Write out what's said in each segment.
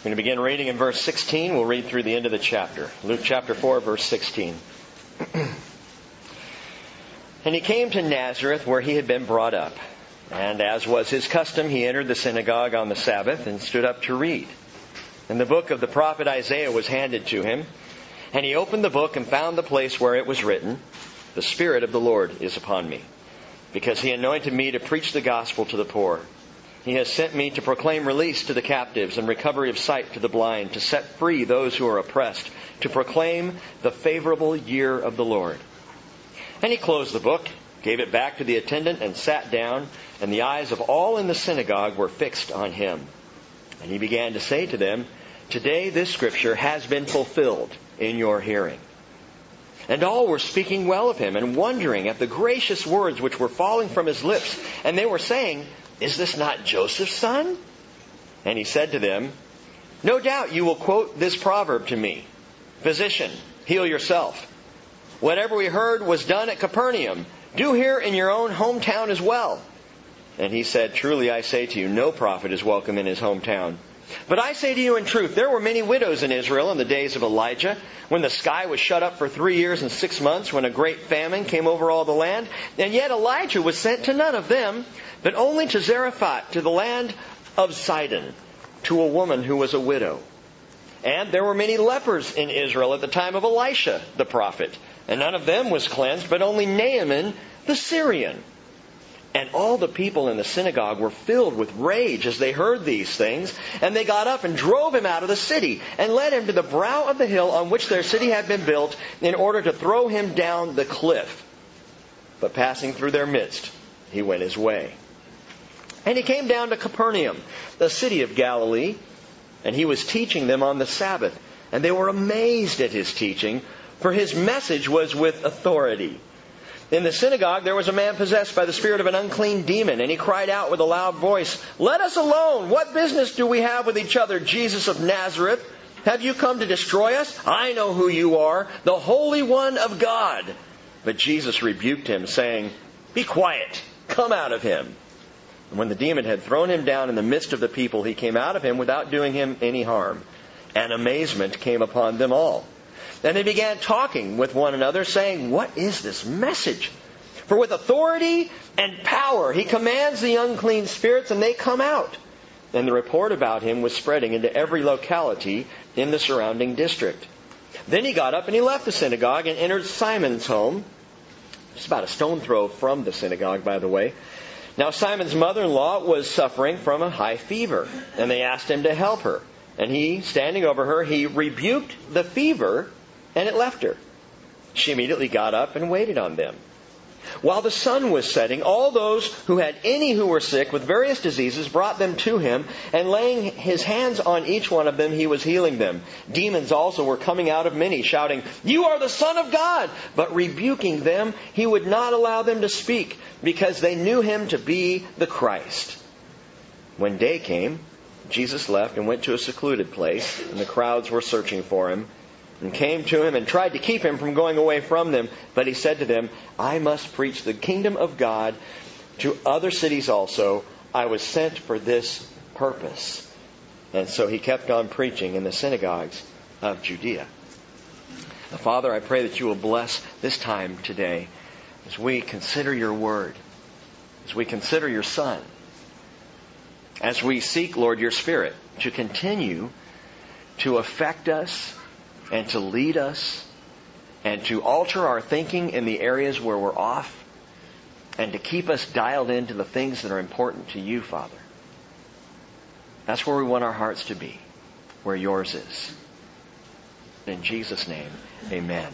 I'm going to begin reading in verse 16. We'll read through the end of the chapter. Luke chapter 4, verse 16. And he came to Nazareth, where he had been brought up. And as was his custom, he entered the synagogue on the Sabbath and stood up to read. And the book of the prophet Isaiah was handed to him. And he opened the book and found the place where it was written, "The Spirit of the Lord is upon me, because he anointed me to preach the gospel to the poor. He has sent me to proclaim release to the captives and recovery of sight to the blind, to set free those who are oppressed, to proclaim the favorable year of the Lord." And he closed the book, gave it back to the attendant, and sat down, and the eyes of all in the synagogue were fixed on him. And he began to say to them, "Today this scripture has been fulfilled in your hearing." And all were speaking well of him and wondering at the gracious words which were falling from his lips. And they were saying, "Is this not Joseph's son?" And he said to them, "No doubt you will quote this proverb to me, 'Physician, heal yourself. Whatever we heard was done at Capernaum, do here in your own hometown as well." And he said, "Truly I say to you, no prophet is welcome in his hometown. But I say to you in truth, there were many widows in Israel in the days of Elijah, when the sky was shut up for 3 years and 6 months, when a great famine came over all the land. And yet Elijah was sent to none of them, but only to Zarephath, to the land of Sidon, to a woman who was a widow. And there were many lepers in Israel at the time of Elisha the prophet, and none of them was cleansed, but only Naaman the Syrian." And all the people in the synagogue were filled with rage as they heard these things. And they got up and drove him out of the city and led him to the brow of the hill on which their city had been built, in order to throw him down the cliff. But passing through their midst, he went his way. And he came down to Capernaum, the city of Galilee, and he was teaching them on the Sabbath. And they were amazed at his teaching, for his message was with authority. In the synagogue there was a man possessed by the spirit of an unclean demon, and he cried out with a loud voice, "Let us alone! What business do we have with each other, Jesus of Nazareth? Have you come to destroy us? I know who you are, the Holy One of God." But Jesus rebuked him, saying, "Be quiet, come out of him." And when the demon had thrown him down in the midst of the people, he came out of him without doing him any harm. And amazement came upon them all. And they began talking with one another, saying, "What is this message? For with authority and power he commands the unclean spirits, and they come out." And the report about him was spreading into every locality in the surrounding district. Then he got up and he left the synagogue and entered Simon's home. It's about a stone throw from the synagogue, by the way. Now Simon's mother-in-law was suffering from a high fever, and they asked him to help her. And he, standing over her, he rebuked the fever, and it left her. She immediately got up and waited on them. While the sun was setting, all those who had any who were sick with various diseases brought them to him, and laying his hands on each one of them, he was healing them. Demons also were coming out of many, shouting, "You are the Son of God!" But rebuking them, he would not allow them to speak, because they knew him to be the Christ. When day came, Jesus left and went to a secluded place, and the crowds were searching for him, and came to him and tried to keep him from going away from them. But he said to them, "I must preach the kingdom of God to other cities also. I was sent for this purpose." And so he kept on preaching in the synagogues of Judea. Now, Father, I pray that you will bless this time today as we consider your word, as we consider your Son, as we seek, Lord, your Spirit to continue to affect us and to lead us and to alter our thinking in the areas where we're off, and to keep us dialed into the things that are important to you, Father. That's where we want our hearts to be, where yours is. In Jesus' name, amen.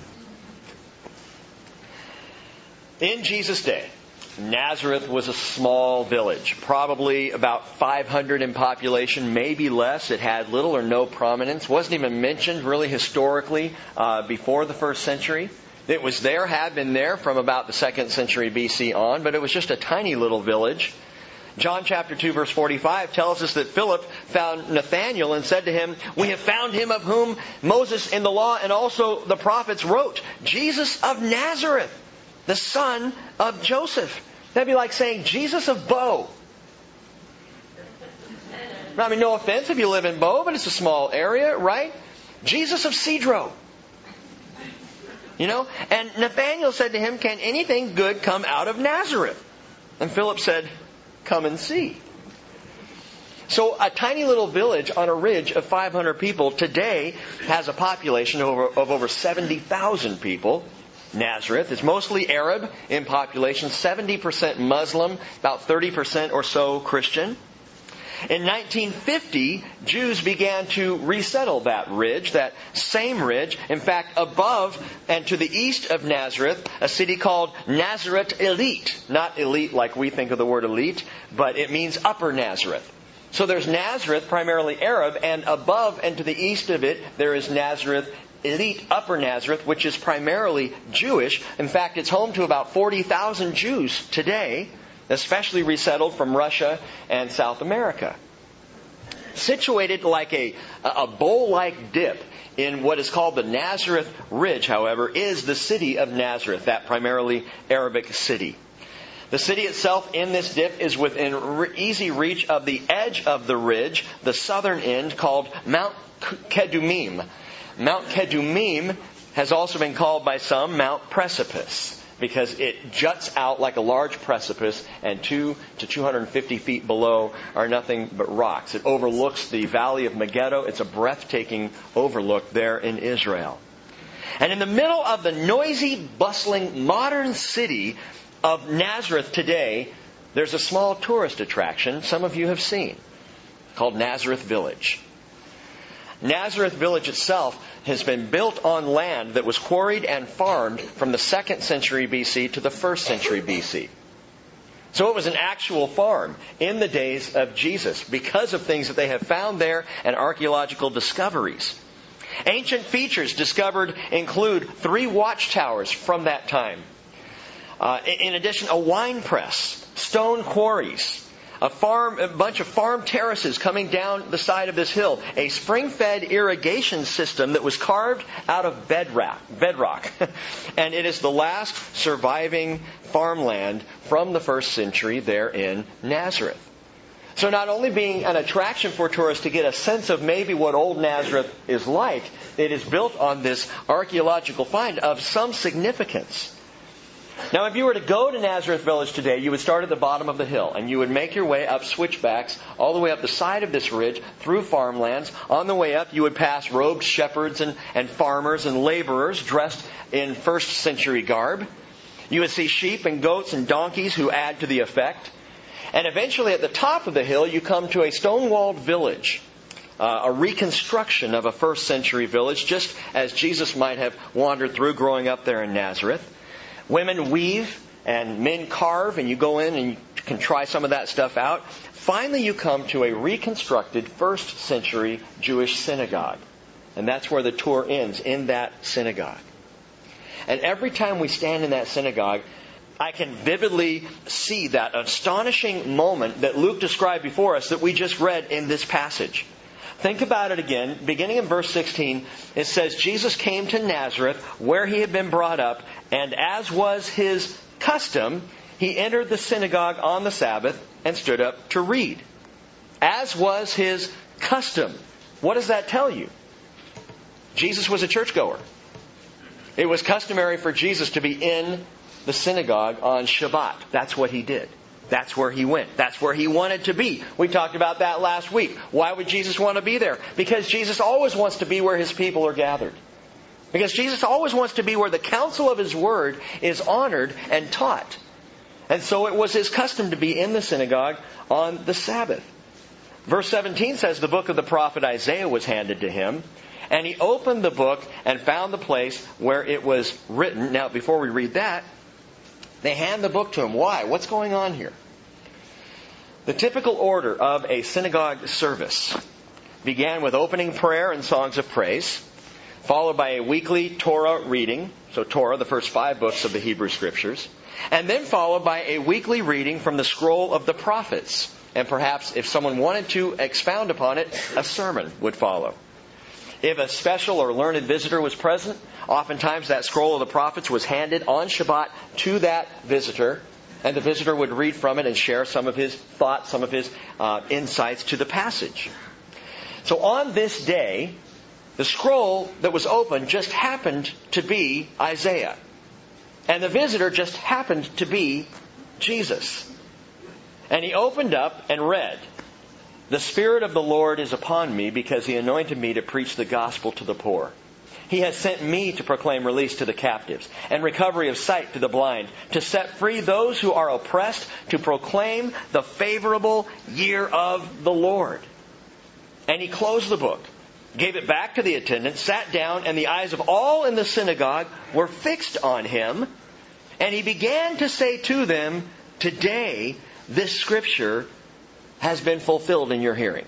In Jesus' day, Nazareth was a small village, probably about 500 in population, maybe less. It had little or no prominence. Wasn't even mentioned really historically before the first century. It was there, had been there from about the 2nd century BC on, but it was just a tiny little village. John chapter 2 verse 45 tells us that Philip found Nathanael and said to him, "We have found him of whom Moses in the law and also the prophets wrote, Jesus of Nazareth, the son of Joseph." That'd be like saying Jesus of Bo. I mean, no offense if you live in Bow, but it's a small area, right? Jesus of Cedro. And Nathanael said to him, "Can anything good come out of Nazareth?" And Philip said, "Come and see." So a tiny little village on a ridge of 500 people today has a population of over 70,000 people. Nazareth is mostly Arab in population, 70% Muslim, about 30% or so Christian. In 1950, Jews began to resettle that ridge, that same ridge. In fact, above and to the east of Nazareth, a city called Nazareth Elite. Not elite like we think of the word elite, but it means Upper Nazareth. So there's Nazareth, primarily Arab, and above and to the east of it, there is Nazareth Elite, Upper Nazareth, which is primarily Jewish. In fact, it's home to about 40,000 Jews today, especially resettled from Russia and South America. Situated like a bowl-like dip in what is called the Nazareth Ridge, however, is the city of Nazareth, that primarily Arabic city. The city itself in this dip is within easy reach of the edge of the ridge, the southern end, called Mount Kedumim. Mount Kedumim has also been called by some Mount Precipice, because it juts out like a large precipice, and 2 to 250 feet below are nothing but rocks. It overlooks the Valley of Megiddo. It's a breathtaking overlook there in Israel. And in the middle of the noisy, bustling, modern city of Nazareth today, there's a small tourist attraction some of you have seen, called Nazareth Village. Nazareth Village itself has been built on land that was quarried and farmed from the 2nd century BC to the 1st century BC. So it was an actual farm in the days of Jesus because of things that they have found there and archaeological discoveries. Ancient features discovered include 3 watchtowers from that time. In addition, a wine press, stone quarries, a bunch of farm terraces coming down the side of this hill, a spring-fed irrigation system that was carved out of bedrock. And it is the last surviving farmland from the 1st century there in Nazareth. So not only being an attraction for tourists to get a sense of maybe what old Nazareth is like, it is built on this archaeological find of some significance. Now, if you were to go to Nazareth Village today, you would start at the bottom of the hill, and you would make your way up switchbacks all the way up the side of this ridge through farmlands. On the way up, you would pass robed shepherds and farmers and laborers dressed in 1st century garb. You would see sheep and goats and donkeys who add to the effect. And eventually, at the top of the hill, you come to a stone-walled village, a reconstruction of a 1st century village, just as Jesus might have wandered through growing up there in Nazareth. Women weave and men carve, and you go in and you can try some of that stuff out. Finally, you come to a reconstructed 1st century Jewish synagogue. And that's where the tour ends, in that synagogue. And every time we stand in that synagogue, I can vividly see that astonishing moment that Luke described before us that we just read in this passage. Think about it again. Beginning in verse 16, it says, Jesus came to Nazareth, where he had been brought up, and as was his custom, he entered the synagogue on the Sabbath and stood up to read. As was his custom. What does that tell you? Jesus was a churchgoer. It was customary for Jesus to be in the synagogue on Shabbat. That's what he did. That's where he went. That's where he wanted to be. We talked about that last week. Why would Jesus want to be there? Because Jesus always wants to be where his people are gathered. Because Jesus always wants to be where the counsel of his word is honored and taught. And so it was his custom to be in the synagogue on the Sabbath. Verse 17 says the book of the prophet Isaiah was handed to him. And he opened the book and found the place where it was written. Now, before we read that, they hand the book to him. Why? What's going on here? The typical order of a synagogue service began with opening prayer and songs of praise, followed by a weekly Torah reading, so Torah, the first 5 books of the Hebrew Scriptures, and then followed by a weekly reading from the scroll of the prophets. And perhaps, if someone wanted to expound upon it, a sermon would follow. If a special or learned visitor was present, oftentimes that scroll of the prophets was handed on Shabbat to that visitor. And the visitor would read from it and share some of his thoughts, some of his insights to the passage. So on this day, the scroll that was open just happened to be Isaiah. And the visitor just happened to be Jesus. And he opened up and read, "The Spirit of the Lord is upon me because He anointed me to preach the gospel to the poor. He has sent me to proclaim release to the captives and recovery of sight to the blind, to set free those who are oppressed, to proclaim the favorable year of the Lord." And he closed the book, gave it back to the attendant, sat down, and the eyes of all in the synagogue were fixed on him. And he began to say to them, "Today this scripture has been fulfilled in your hearing."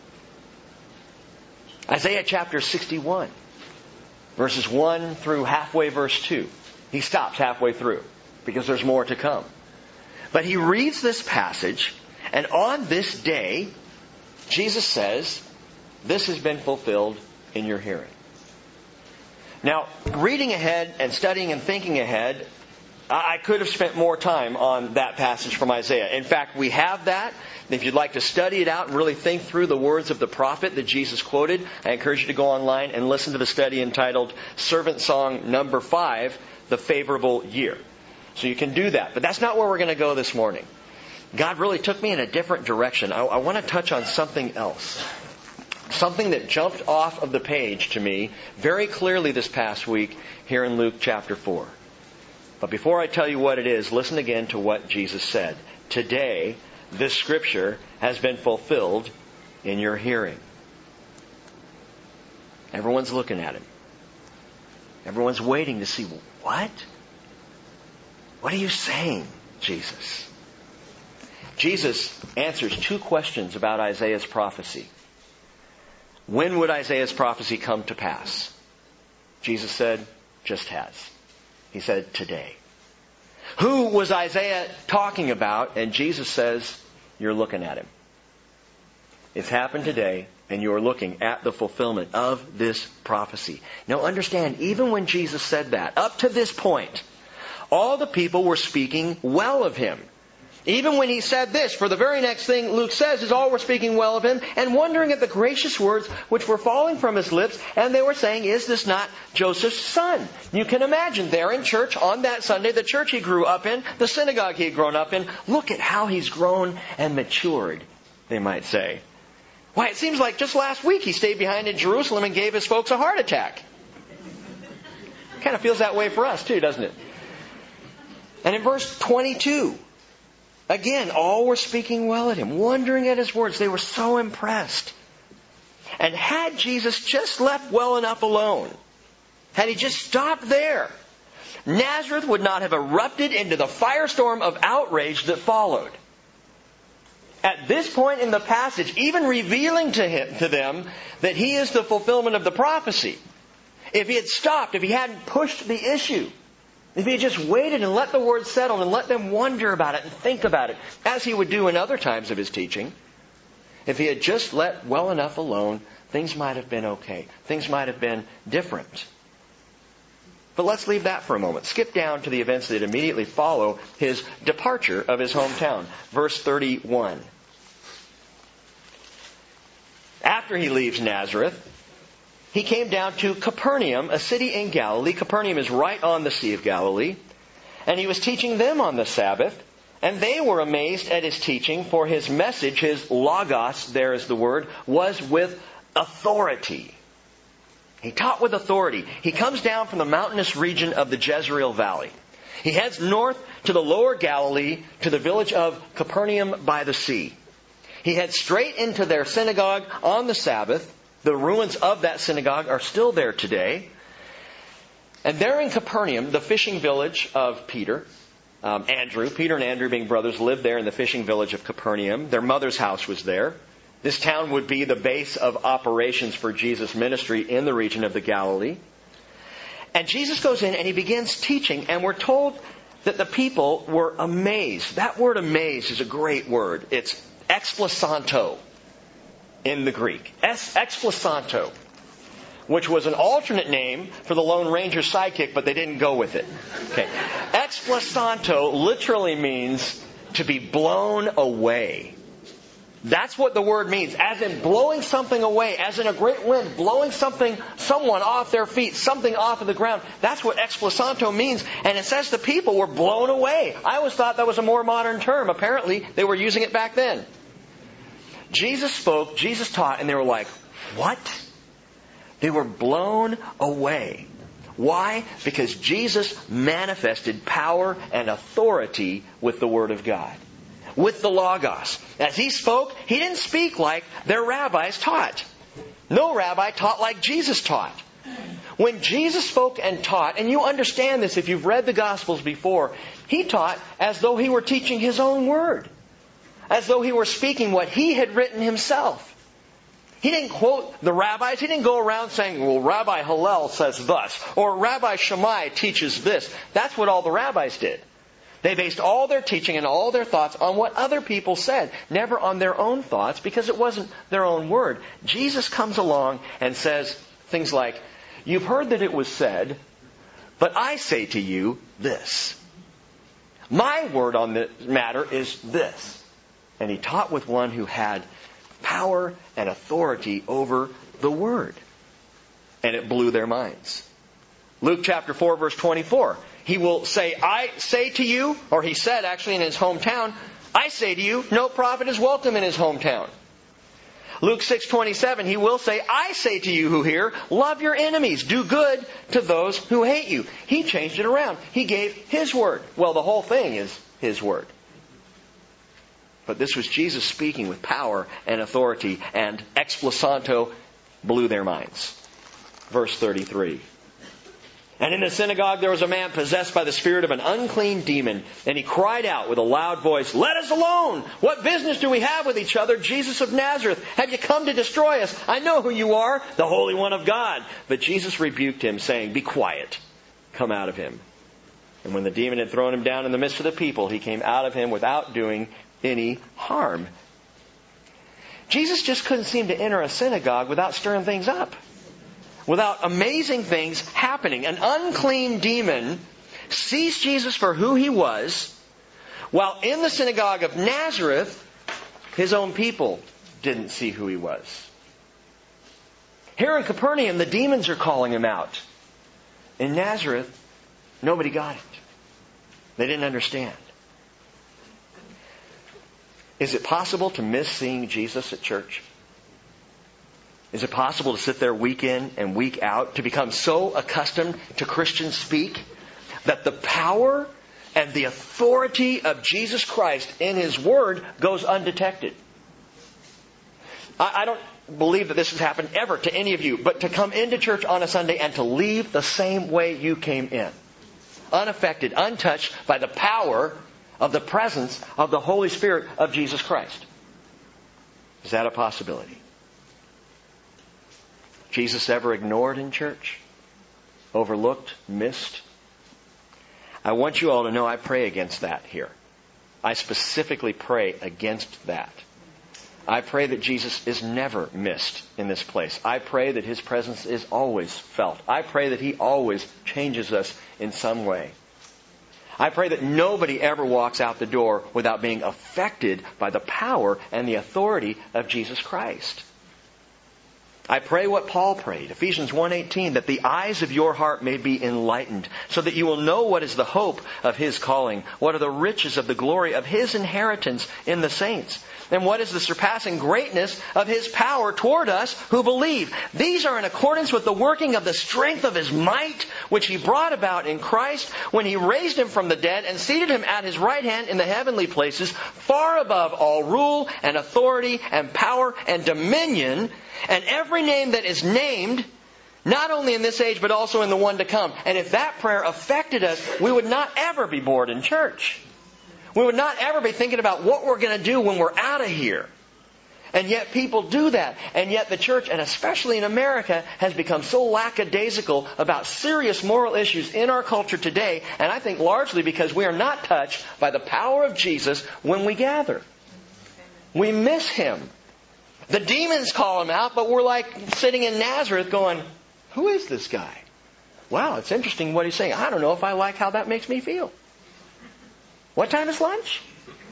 Isaiah chapter 61. Verses 1 through halfway verse 2. He stops halfway through because there's more to come. But he reads this passage, and on this day, Jesus says, "This has been fulfilled in your hearing." Now, reading ahead and studying and thinking ahead, I could have spent more time on that passage from Isaiah. In fact, we have that. If you'd like to study it out and really think through the words of the prophet that Jesus quoted, I encourage you to go online and listen to the study entitled Servant Song Number 5, The Favorable Year. So you can do that. But that's not where we're going to go this morning. God really took me in a different direction. I want to touch on something else. Something that jumped off of the page to me very clearly this past week here in Luke chapter 4. But before I tell you what it is, listen again to what Jesus said. Today, this scripture has been fulfilled in your hearing. Everyone's looking at him. Everyone's waiting to see, what? What are you saying, Jesus? Jesus answers two questions about Isaiah's prophecy. When would Isaiah's prophecy come to pass? Jesus said, just has. He said, today. Who was Isaiah talking about? And Jesus says, you're looking at him. It's happened today, and you're looking at the fulfillment of this prophecy. Now understand, even when Jesus said that, up to this point, all the people were speaking well of him. Even when he said this, for the very next thing Luke says is all were speaking well of him and wondering at the gracious words which were falling from his lips, and they were saying, is this not Joseph's son? You can imagine there in church on that Sunday, the church he grew up in, the synagogue he had grown up in, look at how he's grown and matured, they might say. Why, it seems like just last week he stayed behind in Jerusalem and gave his folks a heart attack. Kind of feels that way for us too, doesn't it? And in verse 22, again, all were speaking well at him, wondering at his words. They were so impressed. And had Jesus just left well enough alone, had he just stopped there, Nazareth would not have erupted into the firestorm of outrage that followed. At this point in the passage, even revealing to them that he is the fulfillment of the prophecy, if he had stopped, if he hadn't pushed the issue, if he had just waited and let the word settle and let them wonder about it and think about it, as he would do in other times of his teaching, if he had just let well enough alone, things might have been okay. Things might have been different. But let's leave that for a moment. Skip down to the events that immediately follow his departure of his hometown. Verse 31. After he leaves Nazareth, he came down to Capernaum, a city in Galilee. Capernaum is right on the Sea of Galilee. And he was teaching them on the Sabbath. And they were amazed at his teaching, for his message, his logos, there is the word, was with authority. He taught with authority. He comes down from the mountainous region of the Jezreel Valley. He heads north to the lower Galilee, to the village of Capernaum by the sea. He heads straight into their synagogue on the Sabbath. The ruins of that synagogue are still there today. And there in Capernaum, the fishing village of Peter and Andrew being brothers, lived there in the fishing village of Capernaum. Their mother's house was there. This town would be the base of operations for Jesus' ministry in the region of the Galilee. And Jesus goes in and he begins teaching, and we're told that the people were amazed. That word amazed is a great word. It's explisanto in the Greek. Explisanto. which was an alternate name for the Lone Ranger's sidekick, but they didn't go with it. Okay. Explosanto literally means to be blown away. That's what the word means, as in blowing something away, as in a great wind, blowing someone off their feet, something off of the ground. That's what explosanto means. And it says the people were blown away. I always thought that was a more modern term. Apparently, they were using it back then. Jesus spoke, Jesus taught, and they were like, what? They were blown away. Why? Because Jesus manifested power and authority with the Word of God. With the Logos. As He spoke, He didn't speak like their rabbis taught. No rabbi taught like Jesus taught. When Jesus spoke and taught, and you understand this if you've read the Gospels before, He taught as though He were teaching His own Word. As though He were speaking what He had written Himself. He didn't quote the rabbis. He didn't go around saying, well, Rabbi Hillel says thus. Or Rabbi Shammai teaches this. That's what all the rabbis did. They based all their teaching and all their thoughts on what other people said, never on their own thoughts, because it wasn't their own word. Jesus comes along and says things like, you've heard that it was said, but I say to you this. My word on the matter is this. And He taught with one who had power and authority over the Word. And it blew their minds. Luke chapter 4, verse 24. He will say, I say to you, or He said actually in His hometown, I say to you, no prophet is welcome in his hometown. Luke 6:27, He will say, I say to you who hear, love your enemies, do good to those who hate you. He changed it around. He gave His word. Well, the whole thing is His word. But this was Jesus speaking with power and authority, and explosanto blew their minds. Verse 33. And in the synagogue there was a man possessed by the spirit of an unclean demon, and he cried out with a loud voice, let us alone! What business do we have with each other, Jesus of Nazareth? Have you come to destroy us? I know who you are, the Holy One of God. But Jesus rebuked him, saying, be quiet, come out of him. And when the demon had thrown him down in the midst of the people, he came out of him without doing any harm. Jesus just couldn't seem to enter a synagogue without stirring things up. Without amazing things happening. An unclean demon sees Jesus for who He was, while in the synagogue of Nazareth, His own people didn't see who He was. Here in Capernaum, the demons are calling Him out. In Nazareth, nobody got it. They didn't understand. Is it possible to miss seeing Jesus at church? Is it possible to sit there week in and week out, to become so accustomed to Christian speak that the power and the authority of Jesus Christ in His Word goes undetected? I don't believe that this has happened ever to any of you, but to come into church on a Sunday and to leave the same way you came in. Unaffected, untouched by the power of the presence of the Holy Spirit of Jesus Christ. Is that a possibility? Jesus ever ignored in church? Overlooked? Missed? I want you all to know I pray against that here. I specifically pray against that. I pray that Jesus is never missed in this place. I pray that His presence is always felt. I pray that He always changes us in some way. I pray that nobody ever walks out the door without being affected by the power and the authority of Jesus Christ. I pray what Paul prayed, Ephesians 1:18, that the eyes of your heart may be enlightened, so that you will know what is the hope of His calling, what are the riches of the glory of His inheritance in the saints, and what is the surpassing greatness of His power toward us who believe. These are in accordance with the working of the strength of His might, which He brought about in Christ when He raised Him from the dead and seated Him at His right hand in the heavenly places, far above all rule and authority and power and dominion, and every name that is named, not only in this age but also in the one to come. And if that prayer affected us, we would not ever be bored in church. We would not ever be thinking about what we're going to do when we're out of here. And yet people do that. And yet the church, and especially in America, has become so lackadaisical about serious moral issues in our culture today. And I think largely because we are not touched by the power of Jesus when we gather. We miss Him. The demons call Him out, but we're like sitting in Nazareth going, Who is this guy? Wow, it's interesting what he's saying. I don't know if I like how that makes me feel. What time is lunch?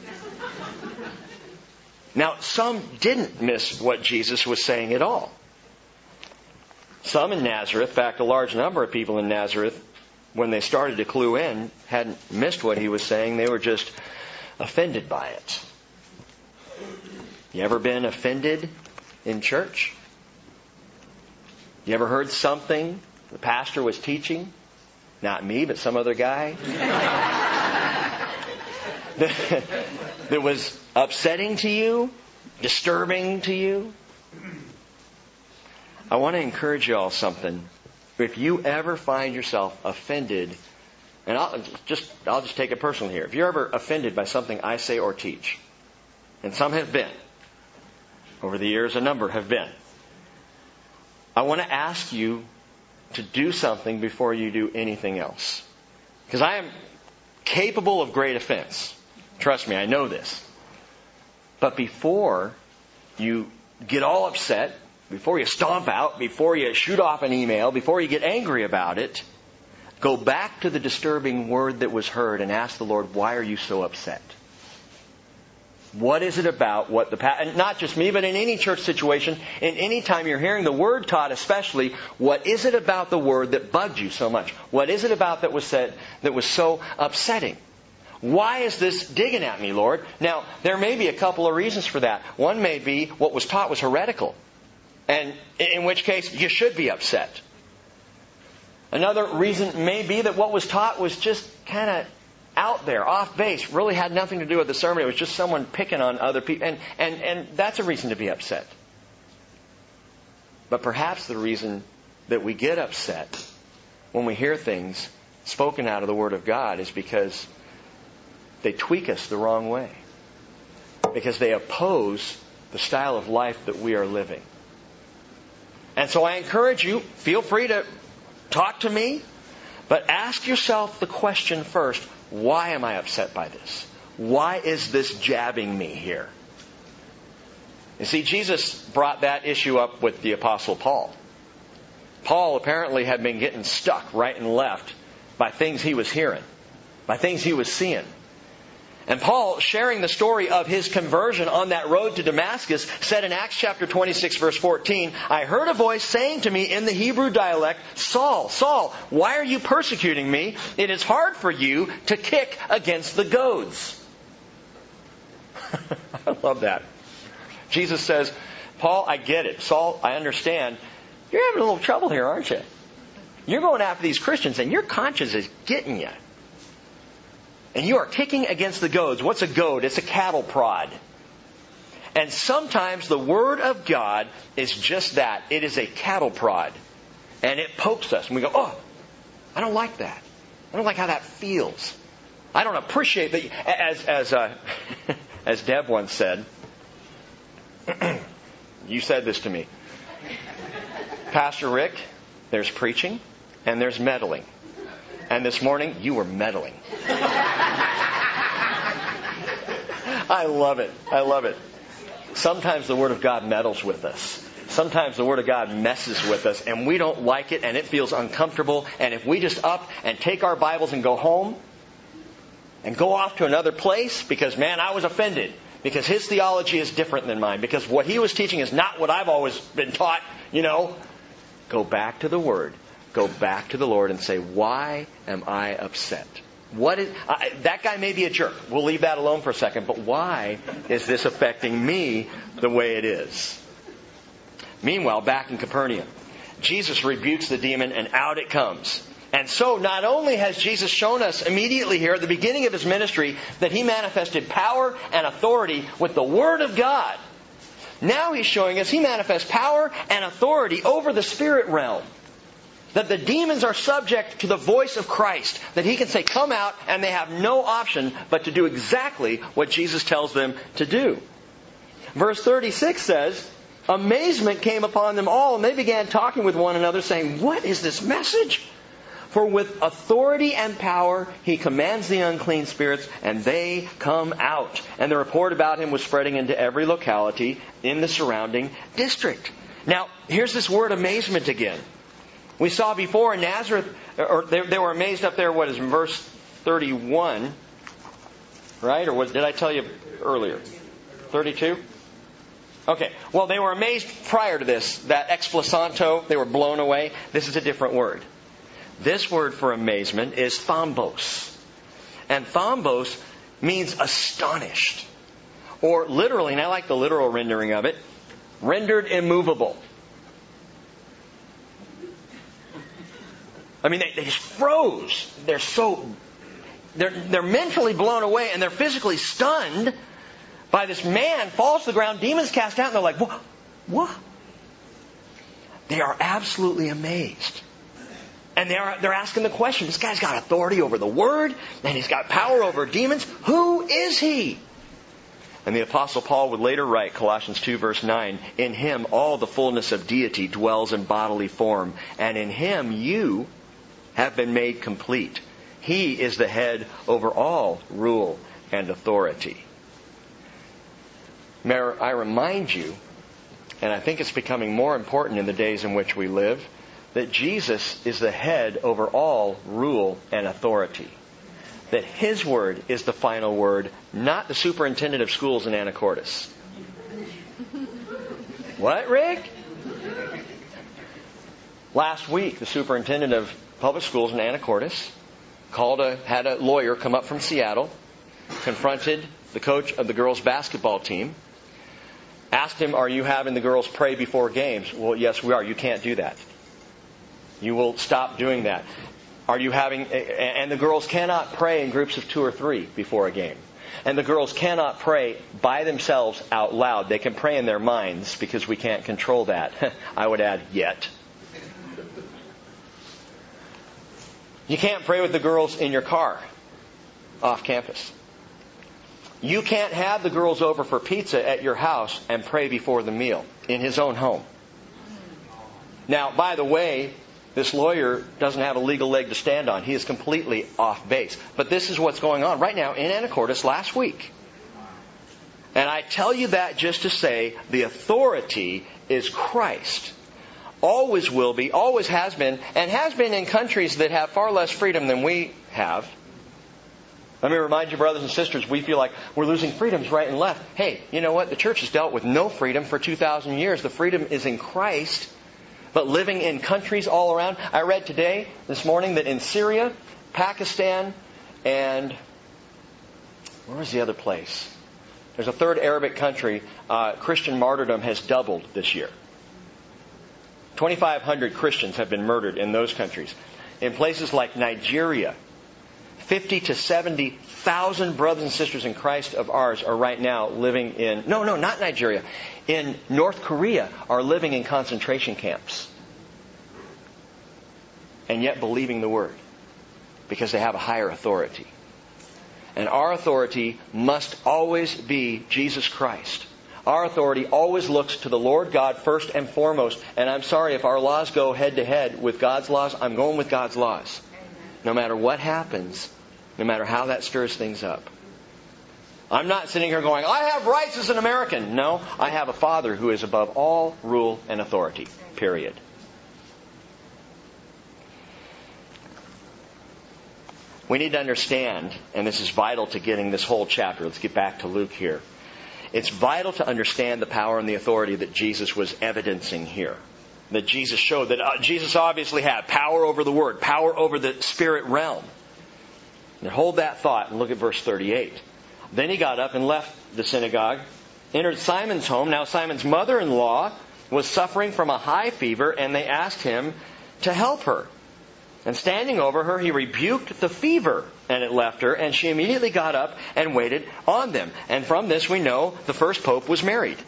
Now, some didn't miss what Jesus was saying at all. Some in Nazareth, in fact, a large number of people in Nazareth, when they started to clue in, hadn't missed what he was saying. They were just offended by it. You ever been offended in church? You ever heard something the pastor was teaching? Not me, but some other guy. That was upsetting to you? Disturbing to you? I want to encourage you all something. If you ever find yourself offended, and I'll just take it personal here. If you're ever offended by something I say or teach, and some have been, over the years a number have been, I want to ask you to do something before you do anything else. Because I am capable of great offense. Trust me, I know this. But before you get all upset, before you stomp out, before you shoot off an email, before you get angry about it, go back to the disturbing word that was heard and ask the Lord, why are you so upset? What is it about what and not just me, but in any church situation, in any time you're hearing the word taught especially, what is it about the word that bugged you so much? What is it about that was said that was so upsetting? Why is this digging at me, Lord? Now, there may be a couple of reasons for that. One may be what was taught was heretical. And in which case, you should be upset. Another reason may be that what was taught was just kind of out there, off base, really had nothing to do with the sermon. It was just someone picking on other people. And that's a reason to be upset. But perhaps the reason that we get upset when we hear things spoken out of the Word of God is because they tweak us the wrong way. Because they oppose the style of life that we are living. And so I encourage you, feel free to talk to me, but ask yourself the question first, why am I upset by this? Why is this jabbing me here? You see, Jesus brought that issue up with the Apostle Paul. Paul apparently had been getting stuck right and left by things he was hearing, by things he was seeing. And Paul, sharing the story of his conversion on that road to Damascus, said in Acts chapter 26, verse 14, I heard a voice saying to me in the Hebrew dialect, Saul, Saul, why are you persecuting me? It is hard for you to kick against the goads. I love that. Jesus says, Paul, I get it. Saul, I understand. You're having a little trouble here, aren't you? You're going after these Christians and your conscience is getting you. And you are kicking against the goads. What's a goad? It's a cattle prod. And sometimes the Word of God is just that. It is a cattle prod. And it pokes us. And we go, oh, I don't like that. I don't like how that feels. I don't appreciate that. As Deb once said, you said this to me. Pastor Rick, there's preaching and there's meddling. And this morning, you were meddling. I love it. I love it. Sometimes the Word of God meddles with us. Sometimes the Word of God messes with us, and we don't like it, and it feels uncomfortable. And if we just up and take our Bibles and go home, and go off to another place, because, man, I was offended, because his theology is different than mine, because what he was teaching is not what I've always been taught, go back to the Word. Go back to the Lord and say, why am I upset? That guy may be a jerk. We'll leave that alone for a second. But why is this affecting me the way it is? Meanwhile, back in Capernaum, Jesus rebukes the demon and out it comes. And so not only has Jesus shown us immediately here at the beginning of His ministry that He manifested power and authority with the Word of God. Now He's showing us He manifests power and authority over the spirit realm. That the demons are subject to the voice of Christ. That He can say, come out, and they have no option but to do exactly what Jesus tells them to do. Verse 36 says, amazement came upon them all, and they began talking with one another, saying, what is this message? For with authority and power He commands the unclean spirits, and they come out. And the report about Him was spreading into every locality in the surrounding district. Now, here's this word amazement again. We saw before in Nazareth, or they were amazed up there, what is in verse 31, right? Or what did I tell you earlier? 32? Okay. Well, they were amazed prior to this. That explicanto, they were blown away. This is a different word. This word for amazement is thambos. And thambos means astonished. Or literally, and I like the literal rendering of it, rendered immovable. I mean, they just froze. They're mentally blown away, and they're physically stunned by this man falls to the ground, demons cast out, and they're like, what? They are absolutely amazed. And they're asking the question, this guy's got authority over the Word, and he's got power over demons. Who is he? And the Apostle Paul would later write, Colossians 2 verse 9, in Him all the fullness of deity dwells in bodily form, and in Him you have been made complete. He is the head over all rule and authority. May I remind you, and I think it's becoming more important in the days in which we live, that Jesus is the head over all rule and authority. That His word is the final word, not the superintendent of schools in Anacortes. What, Rick? Last week, the superintendent of public schools in Anacortes had a lawyer come up from Seattle, confronted the coach of the girls' basketball team, asked him, are you having the girls pray before games? Well, yes, we are. You can't do that. You will stop doing that. And the girls cannot pray in groups of 2 or 3 before a game. And the girls cannot pray by themselves out loud. They can pray in their minds because we can't control that. I would add, yet. You can't pray with the girls in your car off campus. You can't have the girls over for pizza at your house and pray before the meal in his own home. Now, by the way, this lawyer doesn't have a legal leg to stand on. He is completely off base. But this is what's going on right now in Anacortes last week. And I tell you that just to say the authority is Christ. Always will be, always has been, and has been in countries that have far less freedom than we have. Let me remind you, brothers and sisters, we feel like we're losing freedoms right and left. Hey, you know what? The church has dealt with no freedom for 2,000 years. The freedom is in Christ. But living in countries all around. I read this morning, that in Syria, Pakistan, and where was the other place? There's a third Arabic country. Christian martyrdom has doubled this year. 2,500 Christians have been murdered in those countries. In places like Nigeria, 50 to 70,000 brothers and sisters in Christ of ours are right now living in... No, not Nigeria. In North Korea are living in concentration camps. And yet believing the Word. Because they have a higher authority. And our authority must always be Jesus Christ. Our authority always looks to the Lord God first and foremost. And I'm sorry, if our laws go head to head with God's laws, I'm going with God's laws. No matter what happens, no matter how that stirs things up. I'm not sitting here going, I have rights as an American. No, I have a Father who is above all rule and authority. Period. We need to understand, and this is vital to getting this whole chapter. Let's get back to Luke here. It's vital to understand the power and the authority that Jesus was evidencing here. That Jesus showed that Jesus obviously had power over the Word, power over the spirit realm. Now hold that thought and look at verse 38. Then he got up and left the synagogue, entered Simon's home. Now Simon's mother-in-law was suffering from a high fever, and they asked him to help her. And standing over her, he rebuked the fever, and it left her, and she immediately got up and waited on them. And from this we know the first pope was married.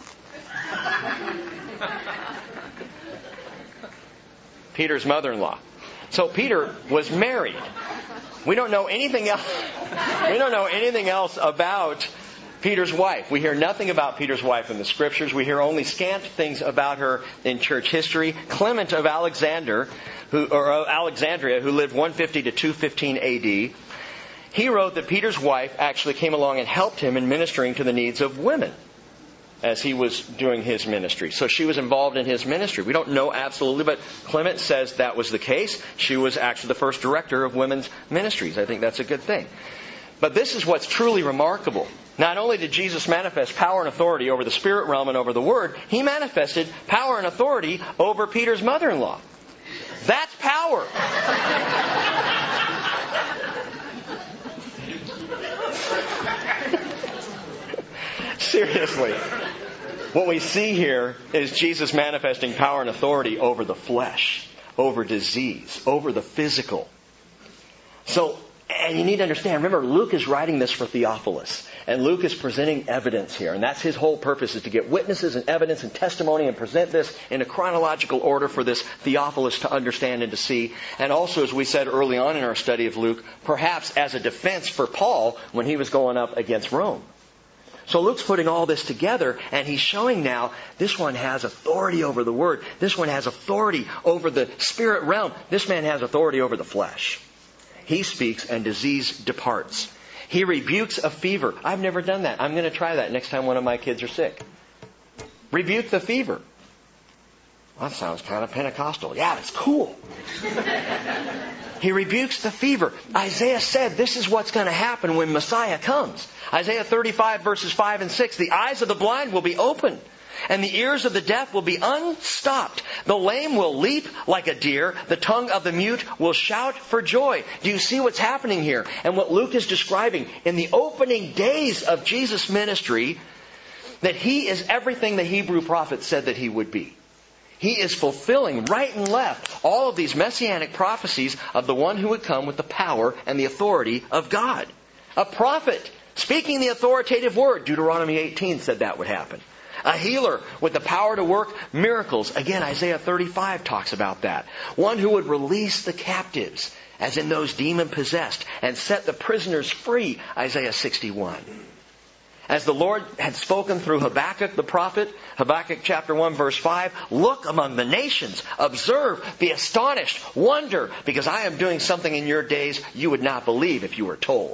Peter's mother-in-law. So Peter was married. We don't know anything else. We don't know anything else about Peter's wife. We hear nothing about Peter's wife in the Scriptures. We hear only scant things about her in church history. Clement of Alexandria, who lived 150 to 215 A.D., he wrote that Peter's wife actually came along and helped him in ministering to the needs of women. as he was doing his ministry. So she was involved in his ministry. We don't know absolutely, but Clement says that was the case. She was actually the first director of women's ministries. I think that's a good thing. But this is what's truly remarkable. Not only did Jesus manifest power and authority over the spirit realm and over the Word, He manifested power and authority over Peter's mother-in-law. That's power. Seriously. What we see here is Jesus manifesting power and authority over the flesh, over disease, over the physical. And you need to understand, remember, Luke is writing this for Theophilus. And Luke is presenting evidence here. And that's his whole purpose, is to get witnesses and evidence and testimony and present this in a chronological order for this Theophilus to understand and to see. And also, as we said early on in our study of Luke, perhaps as a defense for Paul when he was going up against Rome. So Luke's putting all this together, and he's showing now this one has authority over the Word. This one has authority over the spirit realm. This man has authority over the flesh. He speaks and disease departs. He rebukes a fever. I've never done that. I'm going to try that next time one of my kids are sick. Rebuke the fever. Well, that sounds kind of Pentecostal. Yeah, it's cool. He rebukes the fever. Isaiah said this is what's going to happen when Messiah comes. Isaiah 35 verses 5 and 6. The eyes of the blind will be opened, and the ears of the deaf will be unstopped. The lame will leap like a deer. The tongue of the mute will shout for joy. Do you see what's happening here? And what Luke is describing in the opening days of Jesus' ministry, that He is everything the Hebrew prophet said that He would be. He is fulfilling right and left all of these messianic prophecies of the one who would come with the power and the authority of God. A prophet speaking the authoritative word. Deuteronomy 18 said that would happen. A healer with the power to work miracles. Again, Isaiah 35 talks about that. One who would release the captives, as in those demon-possessed, and set the prisoners free. Isaiah 61. As the Lord had spoken through Habakkuk the prophet, Habakkuk chapter 1 verse 5, look among the nations, observe, be astonished, wonder, because I am doing something in your days you would not believe if you were told.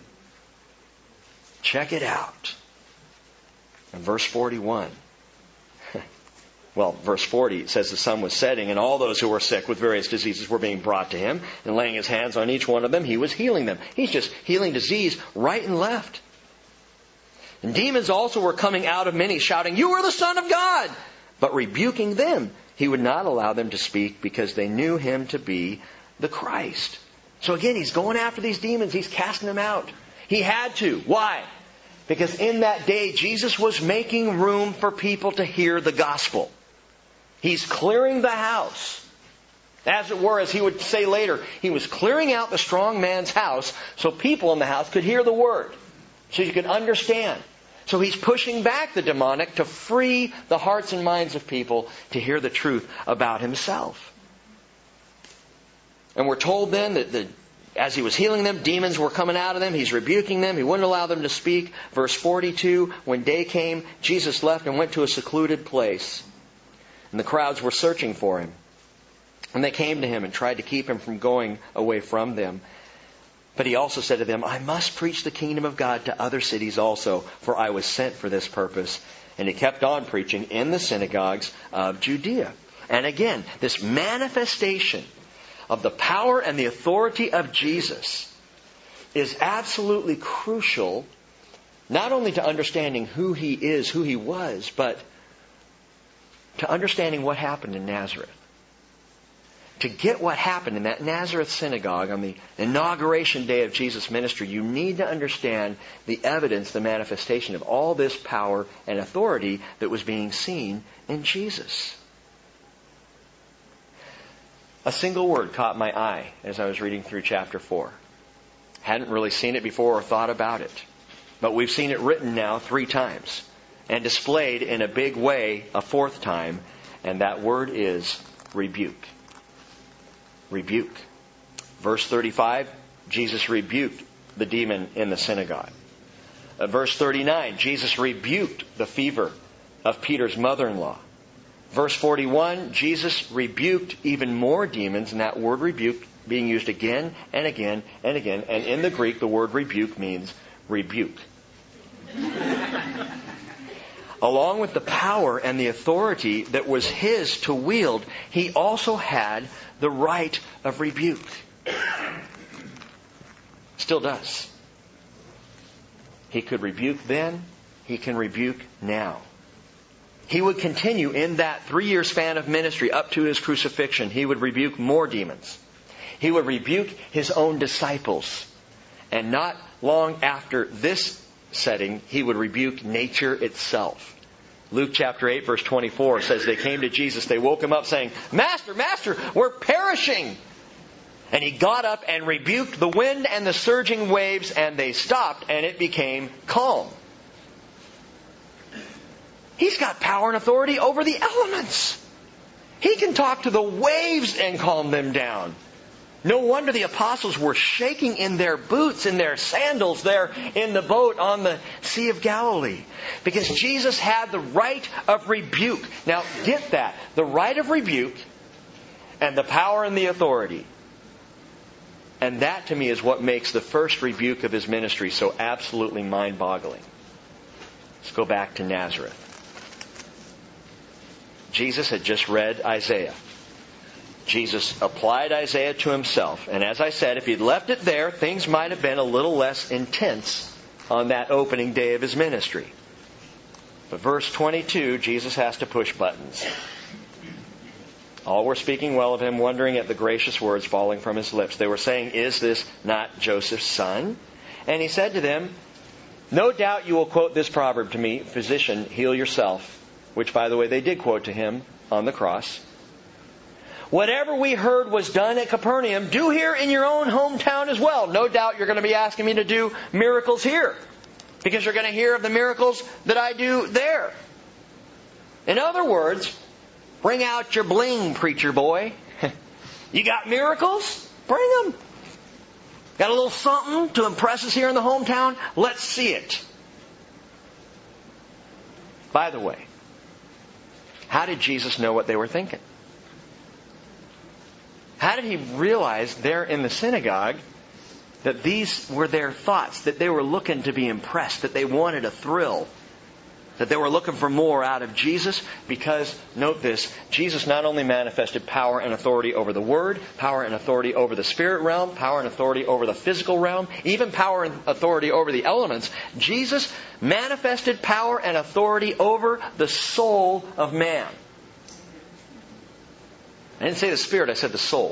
Check it out. In verse 41. Well, verse 40 says the sun was setting and all those who were sick with various diseases were being brought to Him. And laying His hands on each one of them, He was healing them. He's just healing disease right and left. And demons also were coming out of many, shouting, "You are the Son of God!" But rebuking them, He would not allow them to speak because they knew Him to be the Christ. So again, He's going after these demons. He's casting them out. He had to. Why? Because in that day, Jesus was making room for people to hear the gospel. He's clearing the house. As it were, as He would say later, He was clearing out the strong man's house so people in the house could hear the word. So you could understand. So He's pushing back the demonic to free the hearts and minds of people to hear the truth about Himself. And we're told then that as He was healing them, demons were coming out of them. He's rebuking them. He wouldn't allow them to speak. Verse 42, when day came, Jesus left and went to a secluded place. And the crowds were searching for Him. And they came to Him and tried to keep Him from going away from them. But He also said to them, I must preach the kingdom of God to other cities also, for I was sent for this purpose. And He kept on preaching in the synagogues of Judea. And again, this manifestation of the power and the authority of Jesus is absolutely crucial, not only to understanding who He is, who He was, but to understanding what happened in Nazareth. To get what happened in that Nazareth synagogue on the inauguration day of Jesus' ministry, you need to understand the evidence, the manifestation of all this power and authority that was being seen in Jesus. A single word caught my eye as I was reading through chapter 4. Hadn't really seen it before or thought about it. But we've seen it written now 3 times and displayed in a big way a 4th time. And that word is rebuke. Rebuke. Verse 35, Jesus rebuked the demon in the synagogue. Verse 39, Jesus rebuked the fever of Peter's mother-in-law. Verse 41, Jesus rebuked even more demons, and that word rebuke being used again and again and again. And in the Greek, the word rebuke means rebuke. along with the power and the authority that was his to wield, he also had the right of rebuke. Still does. He could rebuke then. He can rebuke now. He would continue in that 3-year span of ministry up to his crucifixion. He would rebuke more demons. He would rebuke his own disciples. And not long after this setting, he would rebuke nature itself. Luke chapter 8 verse 24 says they came to Jesus. They woke him up saying, "Master, Master, we're perishing." And he got up and rebuked the wind and the surging waves, and they stopped, and it became calm. He's got power and authority over the elements. He can talk to the waves and calm them down. No wonder the apostles were shaking in their boots, in their sandals there in the boat on the Sea of Galilee. Because Jesus had the right of rebuke. Now get that. The right of rebuke and the power and the authority. And that to me is what makes the first rebuke of his ministry so absolutely mind-boggling. Let's go back to Nazareth. Jesus had just read Isaiah. Jesus applied Isaiah to himself. And as I said, if he'd left it there, things might have been a little less intense on that opening day of his ministry. But verse 22, Jesus has to push buttons. All were speaking well of him, wondering at the gracious words falling from his lips. They were saying, "Is this not Joseph's son?" And he said to them, "No doubt you will quote this proverb to me, 'Physician, heal yourself,'" which, by the way, they did quote to him on the cross. "Whatever we heard was done at Capernaum, do here in your own hometown as well." No doubt you're going to be asking me to do miracles here, because you're going to hear of the miracles that I do there. In other words, bring out your bling, preacher boy. You got miracles? Bring them. Got a little something to impress us here in the hometown? Let's see it. By the way, how did Jesus know what they were thinking? How did he realize there in the synagogue that these were their thoughts, that they were looking to be impressed, that they wanted a thrill, that they were looking for more out of Jesus? Because, note this, Jesus not only manifested power and authority over the Word, power and authority over the spirit realm, power and authority over the physical realm, even power and authority over the elements. Jesus manifested power and authority over the soul of man. I didn't say the spirit, I said the soul.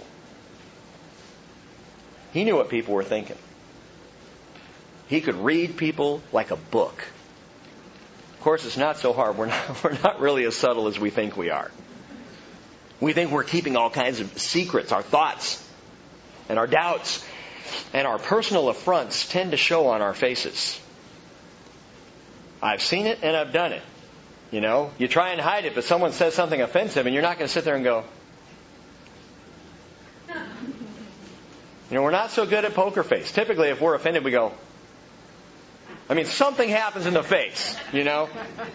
He knew what people were thinking. He could read people like a book. Of course, it's not so hard. We're not really as subtle as we think we are. We think we're keeping all kinds of secrets. Our thoughts and our doubts and our personal affronts tend to show on our faces. I've seen it and I've done it. You know, you try and hide it, but someone says something offensive and you're not going to sit there and go, you know, we're not so good at poker face. Typically, if we're offended, we go, something happens in the face, you know.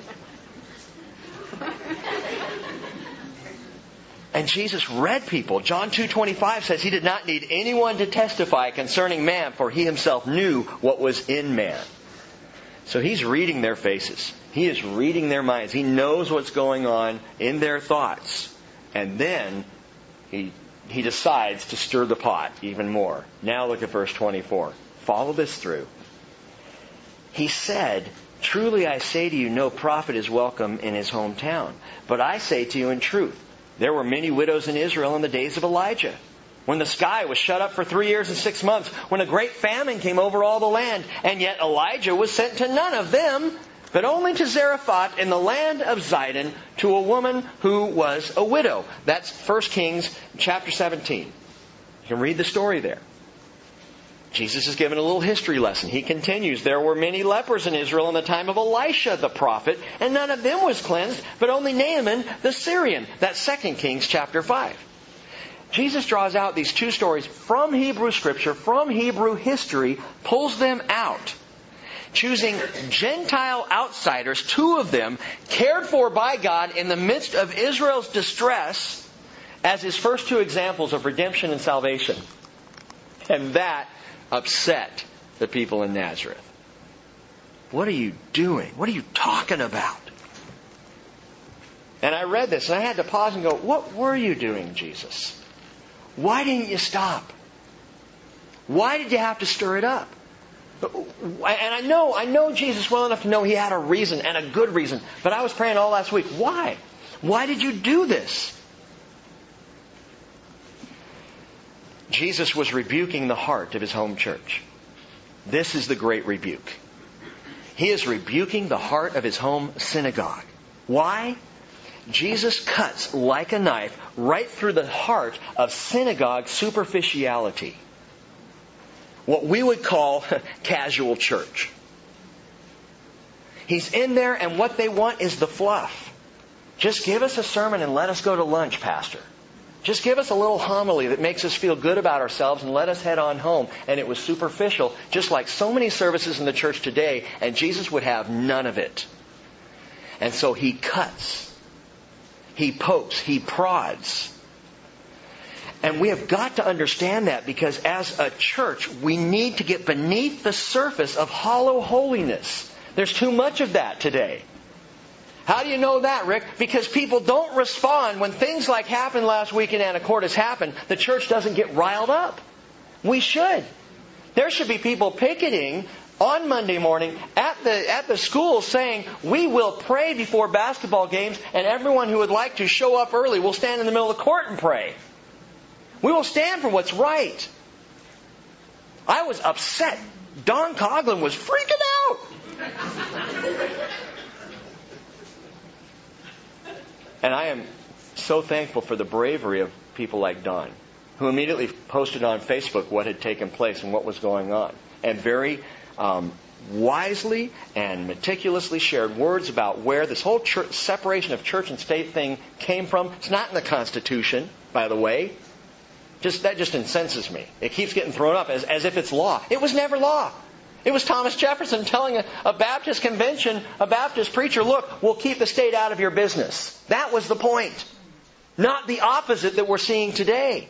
And Jesus read people. John 2:25 says he did not need anyone to testify concerning man, for he himself knew what was in man. So he's reading their faces. He is reading their minds. He knows what's going on in their thoughts. And then he decides to stir the pot even more. Now look at verse 24. Follow this through. He said, "Truly I say to you, no prophet is welcome in his hometown. But I say to you in truth, there were many widows in Israel in the days of Elijah, when the sky was shut up for 3 years and 6 months, when a great famine came over all the land, and yet Elijah was sent to none of them, but only to Zarephath in the land of Zidon, to a woman who was a widow." That's 1 Kings chapter 17. You can read the story there. Jesus is given a little history lesson. He continues, "There were many lepers in Israel in the time of Elisha the prophet, and none of them was cleansed, but only Naaman the Syrian." That's 2 Kings chapter 5. Jesus draws out these two stories from Hebrew Scripture, from Hebrew history, pulls them out, choosing Gentile outsiders, 2 of them, cared for by God in the midst of Israel's distress, as his first 2 examples of redemption and salvation. And that upset the people in Nazareth. What are you doing? What are you talking about? And I read this and I had to pause and go, what were you doing, Jesus? Why didn't you stop? Why did you have to stir it up? And I know Jesus well enough to know He had a reason, and a good reason. But I was praying all last week, why? Why did you do this? Jesus was rebuking the heart of His home church. This is the great rebuke. He is rebuking the heart of His home synagogue. Why? Jesus cuts like a knife right through the heart of synagogue superficiality. What we would call casual church. He's in there and what they want is the fluff. Just give us a sermon and let us go to lunch, Pastor. Just give us a little homily that makes us feel good about ourselves and let us head on home. And it was superficial, just like so many services in the church today, and Jesus would have none of it. And so He cuts. He pokes. He prods. And we have got to understand that, because as a church, we need to get beneath the surface of hollow holiness. There's too much of that today. How do you know that, Rick? Because people don't respond when things like happened last week in Anacortes happen. The church doesn't get riled up. We should. There should be people picketing on Monday morning at the school saying, we will pray before basketball games, and everyone who would like to show up early will stand in the middle of the court and pray. We will stand for what's right. I was upset. Don Coughlin was freaking out. And I am so thankful for the bravery of people like Don, who immediately posted on Facebook what had taken place and what was going on. And very wisely and meticulously shared words about where this whole separation of church and state thing came from. It's not in the Constitution, by the way. That just incenses me. It keeps getting thrown up as if it's law. It was never law. It was Thomas Jefferson telling a Baptist convention, a Baptist preacher, look, we'll keep the state out of your business. That was the point. Not the opposite that we're seeing today.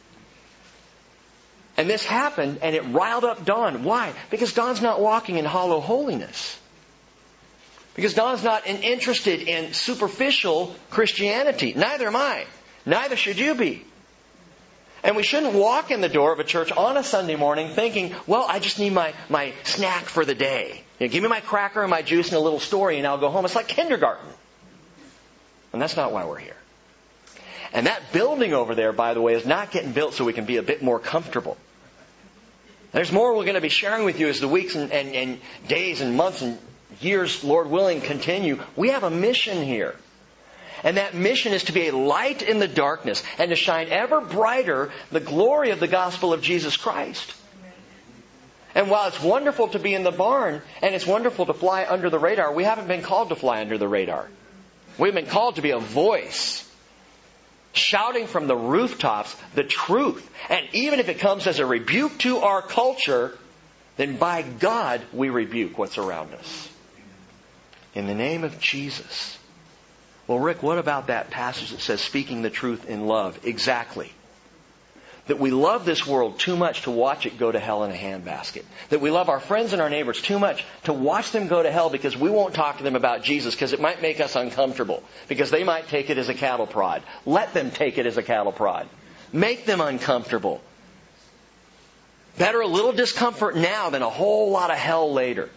And this happened, and it riled up Don. Why? Because Don's not walking in hollow holiness. Because Don's not interested in superficial Christianity. Neither am I. Neither should you be. And we shouldn't walk in the door of a church on a Sunday morning thinking, well, I just need my snack for the day. Give me my cracker and my juice and a little story and I'll go home. It's like kindergarten. And that's not why we're here. And that building over there, by the way, is not getting built so we can be a bit more comfortable. There's more we're going to be sharing with you as the weeks and days and months and years, Lord willing, continue. We have a mission here. And that mission is to be a light in the darkness and to shine ever brighter the glory of the gospel of Jesus Christ. And while it's wonderful to be in the barn and it's wonderful to fly under the radar, we haven't been called to fly under the radar. We've been called to be a voice, shouting from the rooftops the truth. And even if it comes as a rebuke to our culture, then by God we rebuke what's around us. In the name of Jesus. Well, Rick, what about that passage that says speaking the truth in love? Exactly. That we love this world too much to watch it go to hell in a handbasket. That we love our friends and our neighbors too much to watch them go to hell because we won't talk to them about Jesus because it might make us uncomfortable. Because they might take it as a cattle prod. Let them take it as a cattle prod. Make them uncomfortable. Better a little discomfort now than a whole lot of hell later.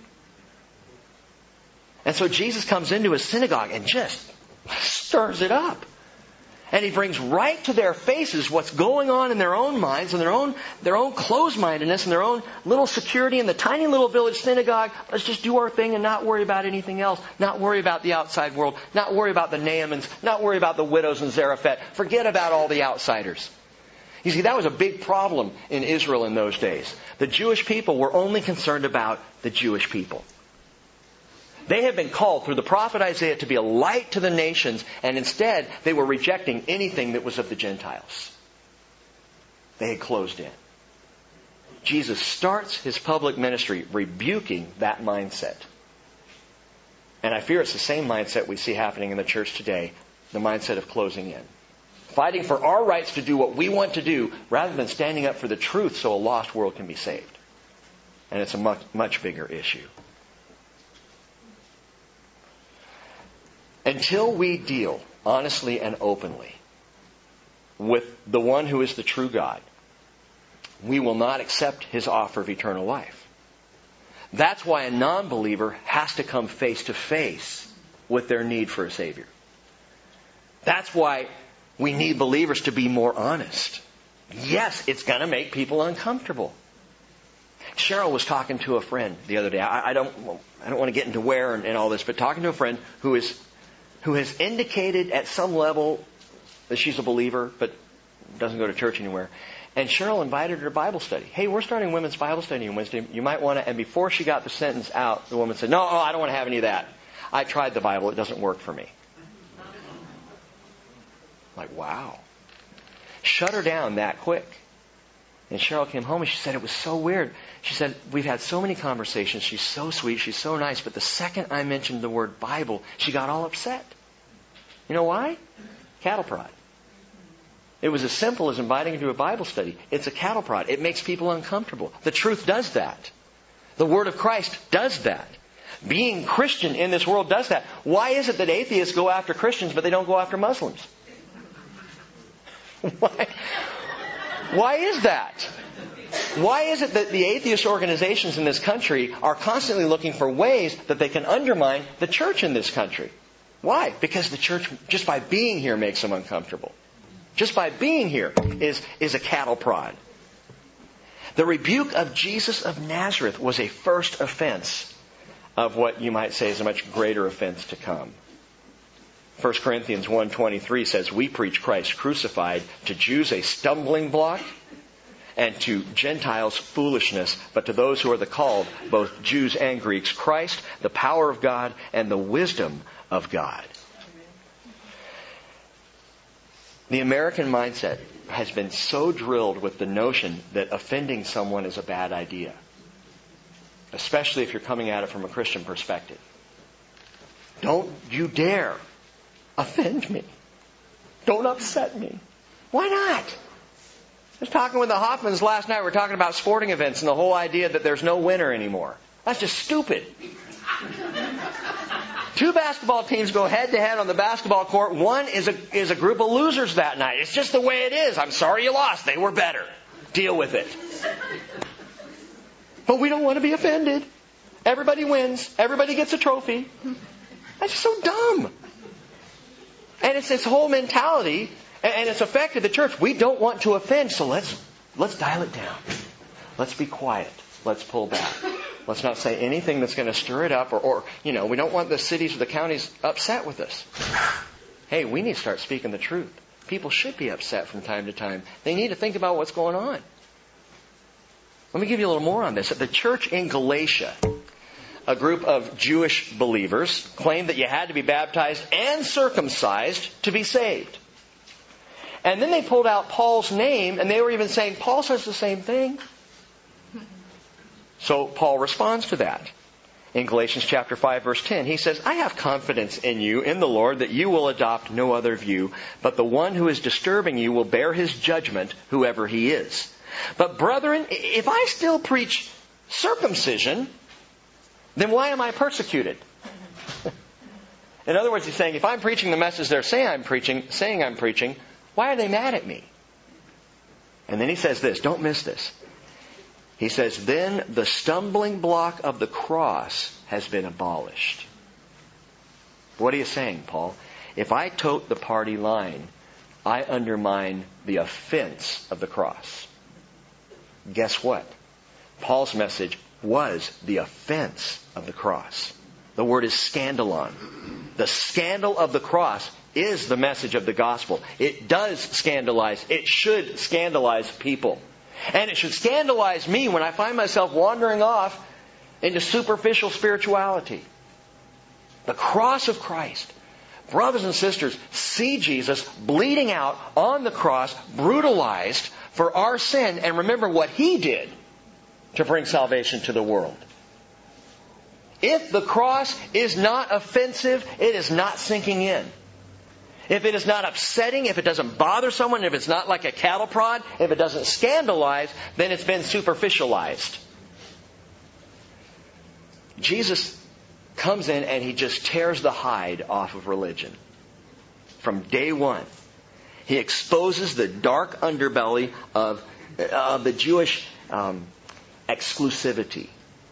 And so Jesus comes into His synagogue and just stirs it up. And He brings right to their faces what's going on in their own minds and their own closed-mindedness and their own little security in the tiny little village synagogue. Let's just do our thing and not worry about anything else. Not worry about the outside world. Not worry about the Naamans. Not worry about the widows in Zarephath. Forget about all the outsiders. You see, that was a big problem in Israel in those days. The Jewish people were only concerned about the Jewish people. They had been called through the prophet Isaiah to be a light to the nations, and instead they were rejecting anything that was of the Gentiles. They had closed in. Jesus starts His public ministry rebuking that mindset. And I fear it's the same mindset we see happening in the church today, the mindset of closing in. Fighting for our rights to do what we want to do rather than standing up for the truth so a lost world can be saved. And it's a much, much bigger issue. Until we deal honestly and openly with the one who is the true God, we will not accept his offer of eternal life. That's why a non-believer has to come face to face with their need for a Savior. That's why we need believers to be more honest. Yes, it's going to make people uncomfortable. Cheryl was talking to a friend the other day. I don't want to get into where and all this, but talking to a friend who has indicated at some level that she's a believer, but doesn't go to church anywhere. And Cheryl invited her to Bible study. Hey, we're starting women's Bible study on Wednesday. You might want to. And before she got the sentence out, the woman said, "No, I don't want to have any of that. I tried the Bible. It doesn't work for me." Like, wow. Shut her down that quick. And Cheryl came home and she said it was so weird. She said, we've had so many conversations. She's so sweet. She's so nice. But the second I mentioned the word Bible, she got all upset. You know why? Cattle prod. It was as simple as inviting her to a Bible study. It's a cattle prod. It makes people uncomfortable. The truth does that. The Word of Christ does that. Being Christian in this world does that. Why is it that atheists go after Christians but they don't go after Muslims? Why is that? Why is it that the atheist organizations in this country are constantly looking for ways that they can undermine the church in this country? Why? Because the church, just by being here, makes them uncomfortable. Just by being here is a cattle prod. The rebuke of Jesus of Nazareth was a first offense of what you might say is a much greater offense to come. 1 Corinthians 1:23 says, we preach Christ crucified, to Jews a stumbling block, and to Gentiles foolishness, but to those who are the called, both Jews and Greeks, Christ, the power of God and the wisdom of God. The American mindset has been so drilled with the notion that offending someone is a bad idea, especially if you're coming at it from a Christian perspective. Don't you dare offend me. Don't upset me. Why not? I was talking with the Hoffmans last night. We were talking about sporting events and the whole idea that there's no winner anymore. That's just stupid. Two basketball teams go head to head on the basketball court. One is a group of losers that night. It's just the way it is. I'm sorry you lost. They were better. Deal with it. But we don't want to be offended. Everybody wins. Everybody gets a trophy. That's just so dumb. And it's this whole mentality, and it's affected the church. We don't want to offend, so let's dial it down. Let's be quiet. Let's pull back. Let's not say anything that's going to stir it up, or we don't want the cities or the counties upset with us. Hey, we need to start speaking the truth. People should be upset from time to time. They need to think about what's going on. Let me give you a little more on this. The church in Galatia, a group of Jewish believers, claimed that you had to be baptized and circumcised to be saved. And then they pulled out Paul's name, and they were even saying, Paul says the same thing. So Paul responds to that. In Galatians chapter 5, verse 10, he says, I have confidence in you, in the Lord, that you will adopt no other view, but the one who is disturbing you will bear his judgment, whoever he is. But brethren, if I still preach circumcision, then why am I persecuted? In other words, he's saying, if I'm preaching the message they're saying I'm preaching, why are they mad at me? And then he says this, don't miss this. He says, then the stumbling block of the cross has been abolished. What are you saying, Paul? If I tote the party line, I undermine the offense of the cross. Guess what? Paul's message was the offense of the cross. The word is scandalon. The scandal of the cross is the message of the gospel. It does scandalize. It should scandalize people. And it should scandalize me when I find myself wandering off into superficial spirituality. The cross of Christ. Brothers and sisters, see Jesus bleeding out on the cross, brutalized for our sin, and remember what He did to bring salvation to the world. If the cross is not offensive, it is not sinking in. If it is not upsetting, if it doesn't bother someone, if it's not like a cattle prod, if it doesn't scandalize, then it's been superficialized. Jesus comes in and He just tears the hide off of religion. from day one. He exposes the dark underbelly of the Jewish exclusivity.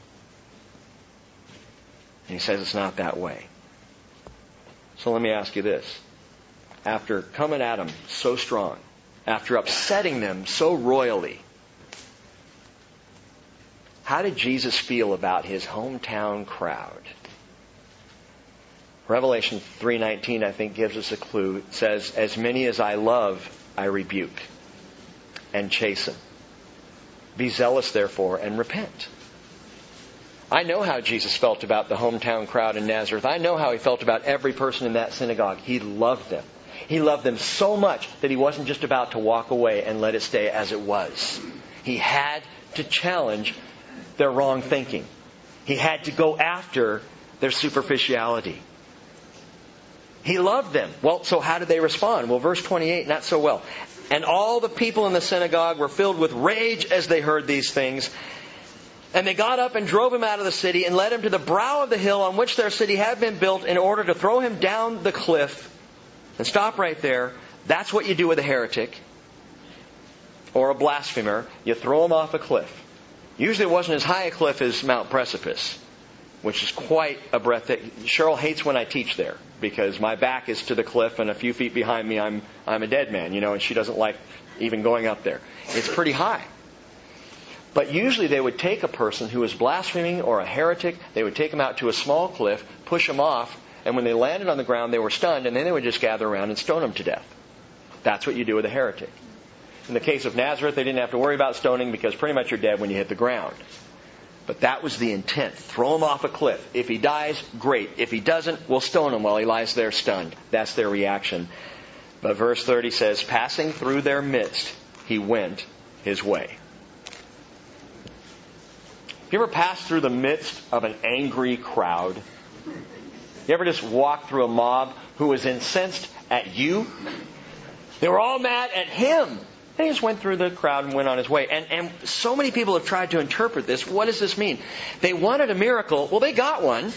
And he says it's not that way. So let me ask you this. After coming at them so strong, after upsetting them so royally, how did Jesus feel about his hometown crowd? Revelation 3:19, I think, gives us a clue. It says, "As many as I love, I rebuke and chasten. Be zealous, therefore, and repent." I know how Jesus felt about the hometown crowd in Nazareth. I know how he felt about every person in that synagogue. He loved them. He loved them so much that he wasn't just about to walk away and let it stay as it was. He had to challenge their wrong thinking. He had to go after their superficiality. He loved them. Well, so how did they respond? Well, verse 28, not so well. "And all the people in the synagogue were filled with rage as they heard these things. And they got up and drove him out of the city and led him to the brow of the hill on which their city had been built in order to throw him down the cliff." And stop right there. That's what you do with a heretic or a blasphemer. You throw him off a cliff. Usually it wasn't as high a cliff as Mount Precipice, which is quite a breathtaking. Cheryl hates when I teach there because my back is to the cliff and a few feet behind me I'm a dead man, and she doesn't like even going up there. It's pretty high. But usually they would take a person who was blaspheming or a heretic, they would take him out to a small cliff, push him off, and when they landed on the ground they were stunned, and then they would just gather around and stone him to death. That's what you do with a heretic. In the case of Nazareth, they didn't have to worry about stoning because pretty much you're dead when you hit the ground. But that was the intent. Throw him off a cliff. If he dies, great. If he doesn't, we'll stone him while he lies there stunned. That's their reaction. But verse 30 says, "Passing through their midst, he went his way." You ever pass through the midst of an angry crowd? You ever just walk through a mob who was incensed at you? They were all mad at him. And he just went through the crowd and went on his way. And so many people have tried to interpret this. What does this mean? They wanted a miracle. Well, they got one.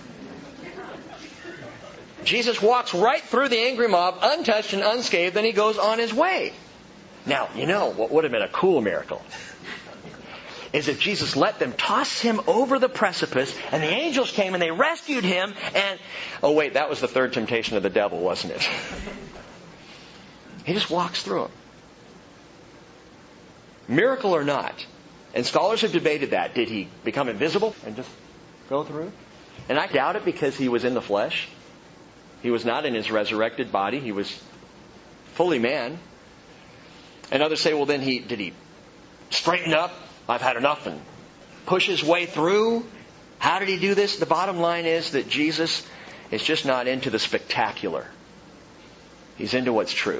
Jesus walks right through the angry mob, untouched and unscathed, and he goes on his way. Now, what would have been a cool miracle is if Jesus let them toss him over the precipice, and the angels came and they rescued him, and... Oh, wait, that was the third temptation of the devil, wasn't it? He just walks through them. Miracle or not, and scholars have debated that. Did he become invisible and just go through? And I doubt it because he was in the flesh. He was not in his resurrected body. He was fully man. And others say, well, then did he straighten up? I've had enough, and push his way through? How did he do this? The bottom line is that Jesus is just not into the spectacular. He's into what's true.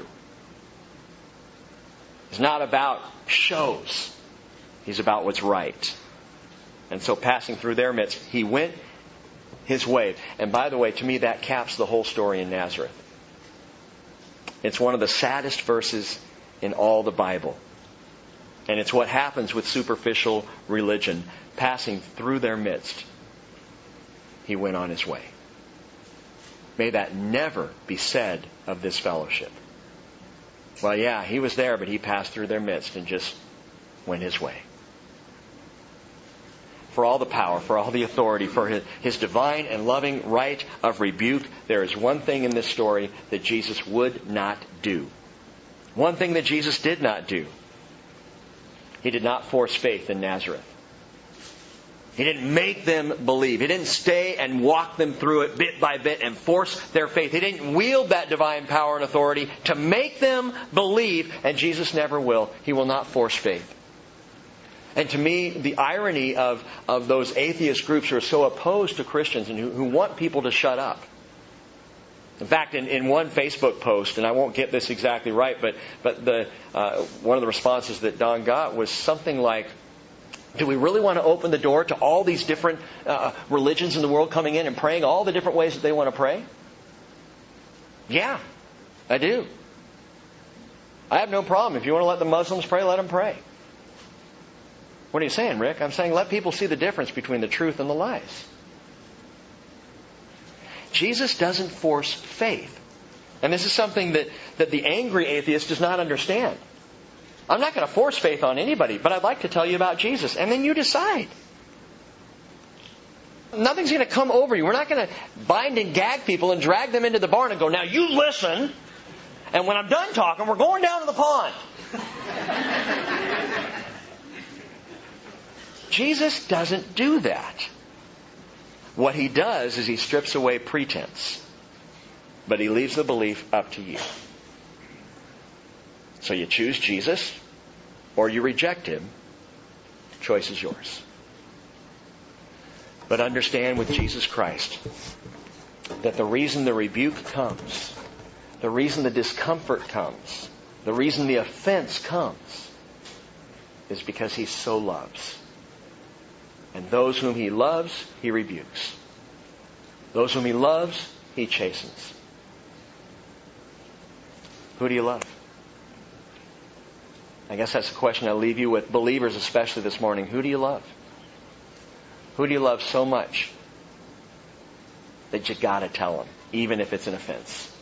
He's not about shows. He's about what's right. And so passing through their midst, he went his way. And by the way, to me that caps the whole story in Nazareth. It's one of the saddest verses in all the Bible. And it's what happens with superficial religion. Passing through their midst, he went on his way. May that never be said of this fellowship. Well, yeah, he was there, but he passed through their midst and just went his way. For all the power, for all the authority, for his divine and loving right of rebuke, there is one thing in this story that Jesus would not do. One thing that Jesus did not do. He did not force faith in Nazareth. He didn't make them believe. He didn't stay and walk them through it bit by bit and force their faith. He didn't wield that divine power and authority to make them believe, and Jesus never will. He will not force faith. And to me, the irony of those atheist groups who are so opposed to Christians and who want people to shut up. In fact, in one Facebook post, and I won't get this exactly right, but one of the responses that Don got was something like, do we really want to open the door to all these different religions in the world coming in and praying all the different ways that they want to pray? Yeah, I do. I have no problem. If you want to let the Muslims pray, let them pray. What are you saying, Rick? I'm saying let people see the difference between the truth and the lies. Jesus doesn't force faith. And this is something that the angry atheist does not understand. I'm not going to force faith on anybody, but I'd like to tell you about Jesus. And then you decide. Nothing's going to come over you. We're not going to bind and gag people and drag them into the barn and go, now you listen. And when I'm done talking, we're going down to the pond. Jesus doesn't do that. What He does is He strips away pretense. But He leaves the belief up to you. So you choose Jesus or you reject Him. The choice is yours. But understand with Jesus Christ that the reason the rebuke comes, the reason the discomfort comes, the reason the offense comes, is because He so loves. And those whom He loves, He rebukes. Those whom He loves, He chastens. Who do you love? I guess that's the question I leave you with, believers especially this morning. Who do you love? Who do you love so much that you got to tell them, even if it's an offense?